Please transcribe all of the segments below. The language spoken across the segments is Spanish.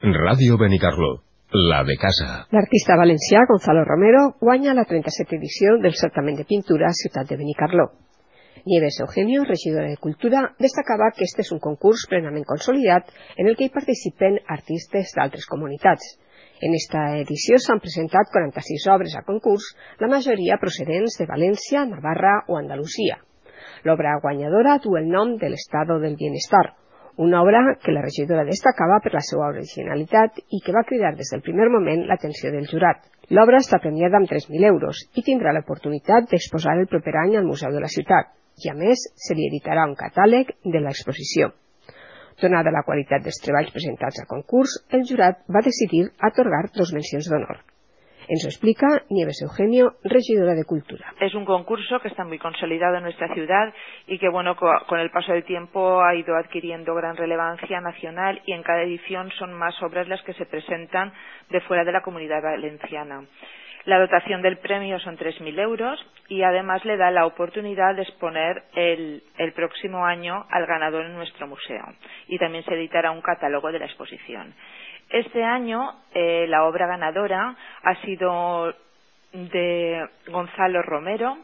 Ràdio Benicarló, la de casa. L'artista valencià Gonzalo Romero guanya la 37ª edició del certamen de pintura Ciutat de Benicarló. Nieves Eugenio, regidora de Cultura, destacava que este és un concurs plenament consolidat en el que hi participen artistes d'altres comunitats. En esta edició s'han presentat 46 obres a concurs, la majoria procedents de València, Navarra o Andalusia. L'obra guanyadora du el nom de l'Estado del Bienestar, una obra que la regidora destacava per la seva originalitat i que va cridar des del primer moment l'atenció del jurat. L'obra està premiada amb 3.000 euros i tindrà l'oportunitat d'exposar el proper any al Museu de la Ciutat, i a més se li editarà un catàleg de l'exposició. Donada la qualitat dels treballs presentats a concurs, el jurat va decidir atorgar 2 mencions d'honor. Ens lo explica Nieves Eugenio, regidora de Cultura. Es un concurso que está muy consolidado en nuestra ciudad y que, bueno, con el paso del tiempo ha ido adquiriendo gran relevancia nacional, y en cada edición son más obras las que se presentan de fuera de la Comunidad Valenciana. La dotación del premio son 3.000 euros y además le da la oportunidad de exponer el próximo año al ganador en nuestro museo, y también se editará un catálogo de la exposición. Este año la obra ganadora ha sido de Gonzalo Romero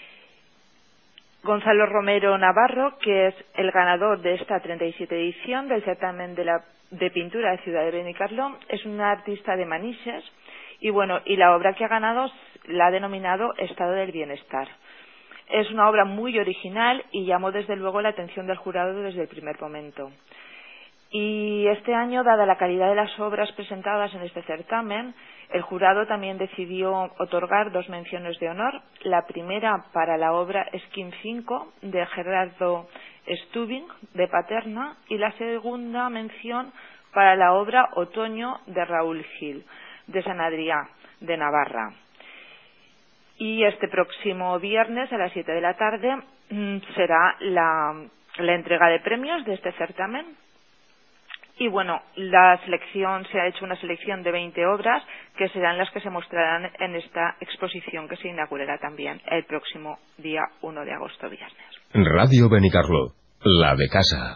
Navarro, que es el ganador de esta 37 edición del certamen de pintura de Ciudad de Benicarló. Es un artista de Manises y la obra que ha ganado la ha denominado Estado del Bienestar. Es una obra muy original y llamó desde luego la atención del jurado desde el primer momento. Y este año, dada la calidad de las obras presentadas en este certamen, el jurado también decidió otorgar 2 menciones de honor. La primera para la obra Skin 5 de Gerardo Stubing de Paterna, y la segunda mención para la obra Otoño de Raúl Gil de San Adrià de Navarra. Y este próximo viernes a las 7 de la tarde será la entrega de premios de este certamen. Y se ha hecho una selección de 20 obras que serán las que se mostrarán en esta exposición, que se inaugurará también el próximo día 1 de agosto, viernes. Ràdio Benicarló, la de casa.